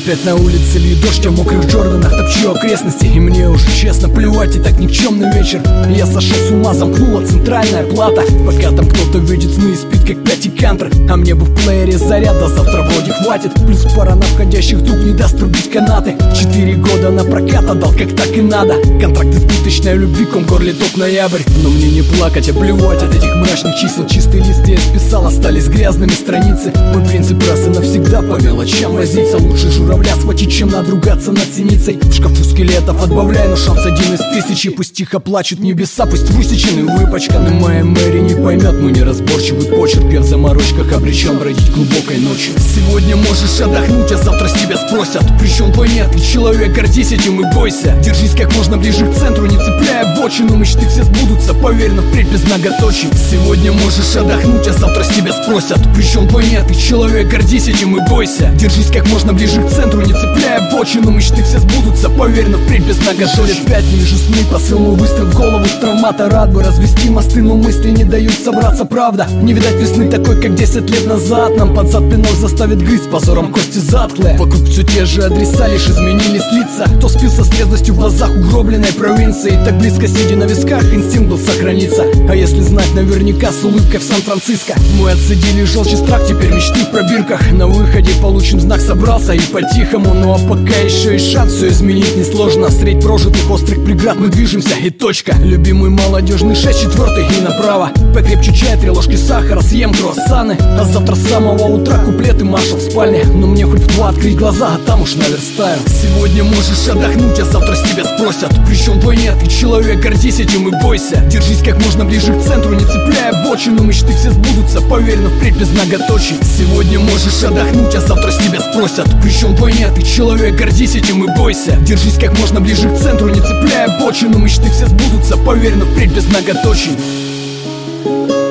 Опять на улице льет дождь, а в мокрых Джорданах топчу окрестности. И мне уже честно плевать, и так никчемный вечер. Я сошел с ума, замкнула центральная плата. Пока там кто-то видит сны и спит как пятикантр. А мне бы в плеере заряда, завтра вроде хватит. Плюс пара на входящих вдруг не даст рубить канаты. 4 года на прокат отдал, как так и надо. Контракт избыточной любви, ком горле топ ноябрь. Но мне не плакать, а плевать от этих мрачных чисел. Чистые листы я списал, остались грязными страницы. Мой принцип раз и навсегда по мелочам возиться. Лучше журавля схватить, чем надругаться над синицей. В шкафу скелетов отбавляй, но шанс 1 из 1000. Пусть тихо плачут небеса, пусть высечены, выпачканы. Моя Мэри не поймет мой неразборчивый почерк. Я в заморочках обречен бродить глубокой ночью. Сегодня можешь отдохнуть, а завтра с тебя спросят: причем твой нет, ты человек, гордись этим и бойся. Держись как можно ближе к центру, не цепляя бочину. Мечты все сбудутся, поверь, но впредь без многоточий. Сегодня можешь отдохнуть, а завтра с тебя спросят: причем твой нет, ты человек, гордись этим и бойся. Держись как можно ближе к центру, не цепляя бочину. Мечты все сбудутся, поверь, но впредь без многоточий. Опять не вижу сны, посыл мой выстрел в голову с травмата. Рад бы развести мосты, но мысли не дают собраться, правда. Не видать весны такой, как 10 лет назад. Нам под зад пинок заставит грызть, позором кости затклые. Вокруг все те же адреса, лишь изменились лица. Кто спился с трезвостью в глазах угробленной провинции. Так близко сидя на висках, инстинкт был сохраниться. А если знать наверняка, с улыбкой в Сан-Франциско. Мы отсидели желчь и страх, теперь мечты в пробирках. На выходе получим знак, собрался и по-тихому. Ну а пока еще и шанс, все изменить несложно. Средь прожитых острых преград мы движемся и точка. Любимый молодежный 6/4 и направо. Покрепче чай, 3 ложки сахара, съем круассаны. А завтра с самого утра куплеты маршал в спальне. Но мне хоть в 2 открыть глаза, а там уж наверстаю. Сегодня можешь отдохнуть, а завтра с тебя спросят: причем твой нет, ты человек, гордись этим и бойся. Держись как можно ближе к центру, не цепляя бочину. Мечты все сбудутся, поверь, но впредь без многоточий. Сегодня можешь отдохнуть, а завтра с тебя спросят: причем твой нет, ты человек, гордись этим и бойся. Держись как можно ближе к центру, не цепляя бочину. Мечты все сбудутся, поверь, но впредь без многоточий.